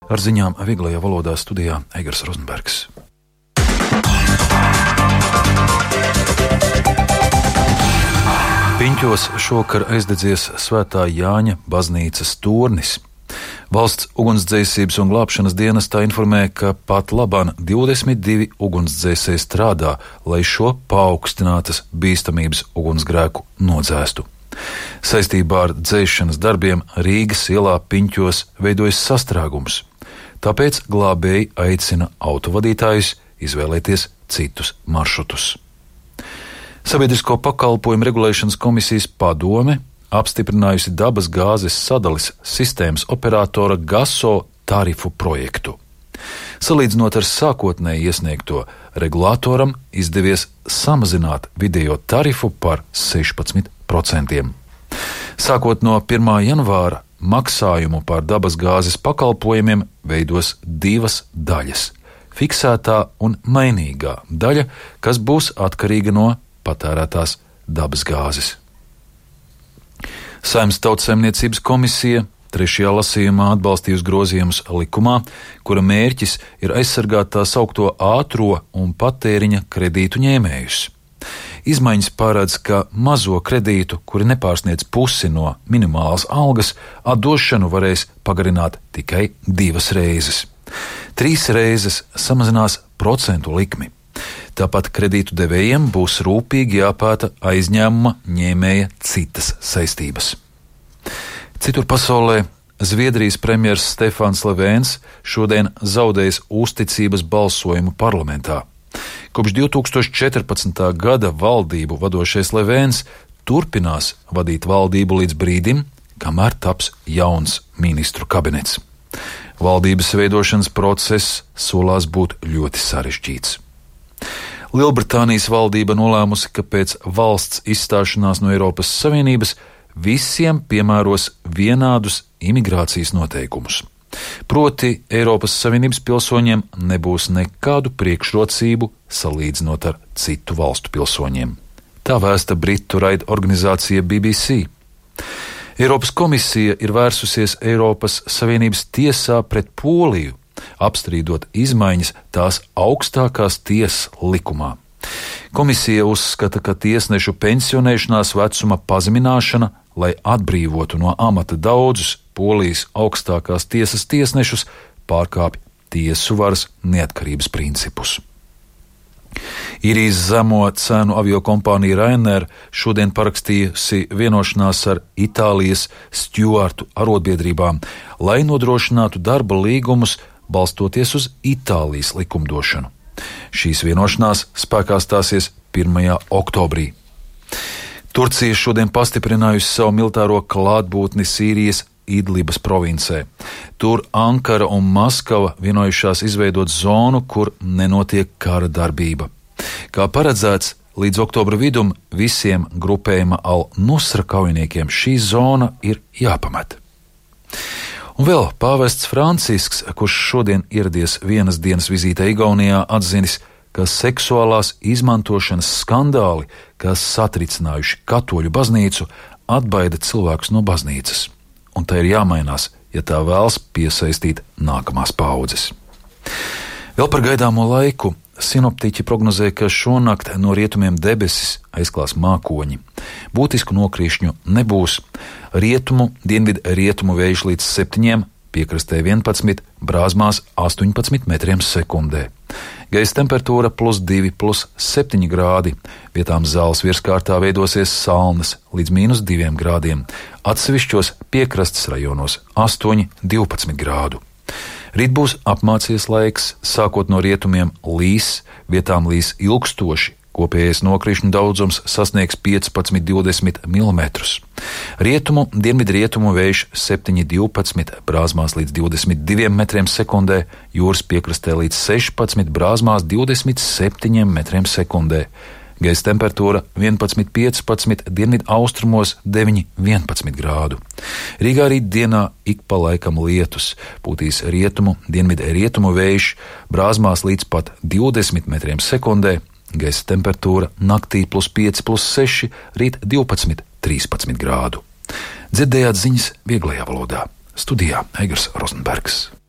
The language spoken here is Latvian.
Ar ziņām vieglajā valodā studijā Eigars Rozenbergs. Piņķos šovakar aizdedzies Svētā Jāņa baznīcas tornis. Valsts ugunsdzēsības un glābšanas dienestā informē, ka pat labāk 22 ugunsdzēsēji strādā, lai šo paaugstinātas bīstamības ugunsgrēku nodzēstu. Saistībā ar dzēšanas darbiem Rīgas ielā Piņķos veidojas sastrēgums, tāpēc glābēji aicina autovadītājus izvēlēties citus maršrutus. Sabiedrisko pakalpojumu regulēšanas komisijas padome apstiprinājusi dabas gāzes sadales sistēmas operatora GASO tarifu projektu. Salīdzinot ar sākotnēji iesniegto, regulātoram izdevies samazināt vidējo tarifu par 16%. Sākot no 1. janvāra maksājumu par dabas gāzes pakalpojumiem veidos divas daļas – fiksētā un mainīgā daļa, kas būs atkarīga no patērētās dabas gāzes. Saeimas Tautsaimniecības komisija 3. lasījumā atbalstījusi grozījumus likumā, kura mērķis ir aizsargāt tā saukto ātro un patēriņa kredītu ņēmējus. Izmaiņas paredz, ka mazo kredītu, kuri nepārsniedz pusi no minimālās algas, atdošanu varēs pagarināt tikai 2 reizes. 3 reizes samazinās procentu likmi. Tāpat kredītu devējiem būs rūpīgi jāpēta aizņēmuma ņēmēja citas saistības. Citur pasaulē Zviedrijas premjers Stefans Löfvens šodien zaudējis uzticības balsojumu parlamentā. Kopš 2014. gada valdību vadošais Löfvens turpinās vadīt valdību līdz brīdim, kamēr taps jauns ministru kabinets. Valdības veidošanas process solās būt ļoti sarežģīts. Lielbritānijas valdība nolēmusi, ka pēc valsts izstāšanās no Eiropas Savienības visiem piemēros vienādus imigrācijas noteikumus. Proti, Eiropas Savienības pilsoņiem nebūs nekādu priekšrocību salīdzinot ar citu valstu pilsoņiem. Tā vēsta britu raida organizācija BBC. Eiropas komisija ir vērsusies Eiropas Savienības tiesā pret Poliju, apstrīdot izmaiņas tās augstākās tiesas likumā. Komisija uzskata, ka tiesnešu pensionēšanās vecuma pazemināšana, lai atbrīvotu no amata daudzus Polijas augstākās tiesas tiesnešus, pārkāpj tiesu varas neatkarības principus. Īrijas zemo cenu aviokompānija Ryanair šodien parakstījusi vienošanās ar Itālijas stjuartu arotbiedrībām, lai nodrošinātu darba līgumus balstoties uz Itālijas likumdošanu. Šīs vienošanās spēkā stāsies 1. oktobrī. Turcija šodien pastiprinājusi savu militāro klātbūtni Sīrijas Idlibas provincē. Tur Ankara un Maskava vienojušās izveidot zonu, kur nenotiek kara darbība. Kā paredzēts, līdz oktobra vidum visiem grupējuma Al-Nusra kaujiniekiem šī zona ir jāpamet. Un vēl pāvests Francisks, kurš šodien ieradies vienas dienas vizītē Igaunijā, atzinis, ka seksuālās izmantošanas skandāli, kas satricinājuši katoļu baznīcu, atbaida cilvēkus no baznīcas. Un tā ir jāmainās, ja tā vēlas piesaistīt nākamās paaudzes. Vēl par gaidāmo laiku. Sinoptiķi prognozē, ka šonakt no rietumiem debesis aizklās mākoņi. Būtisku nokrīšņu nebūs. Rietumu, dienvidrietumu vējš līdz 7, piekrastē 11, brāzmās 18 metriem sekundē. Gaisa temperatūra +2, +7 grādi. Vietām zāles virskārtā veidosies salnas līdz -2 grādiem. Atsevišķos piekrastes rajonos 8–12 grādu. Rīt būs apmācies laiks, sākot no rietumiem līs, vietām līs ilgstoši. Kopējais nokrīšņu daudzums sasniegs 15–20 mm. Rietumu, dienvidrietumu vējš 7–12, brāzmās līdz 22 metriem sekundē, jūras piekrastē līdz 16, brāzmās 27 metriem sekundē. Gaisa temperatūra 11–15, dienvidu austrumos 9–11 grādu. Rīgā rīt dienā ik pa laikam lietus, pūtīs rietumu, dienvidrietumu vējš, brāzmās līdz pat 20 metriem sekundē. Gaisa temperatūra naktī +5, +6, rīt 12–13 grādu. Dzirdējāt ziņas vieglajā valodā. Studijā Eigars Rozenbergs.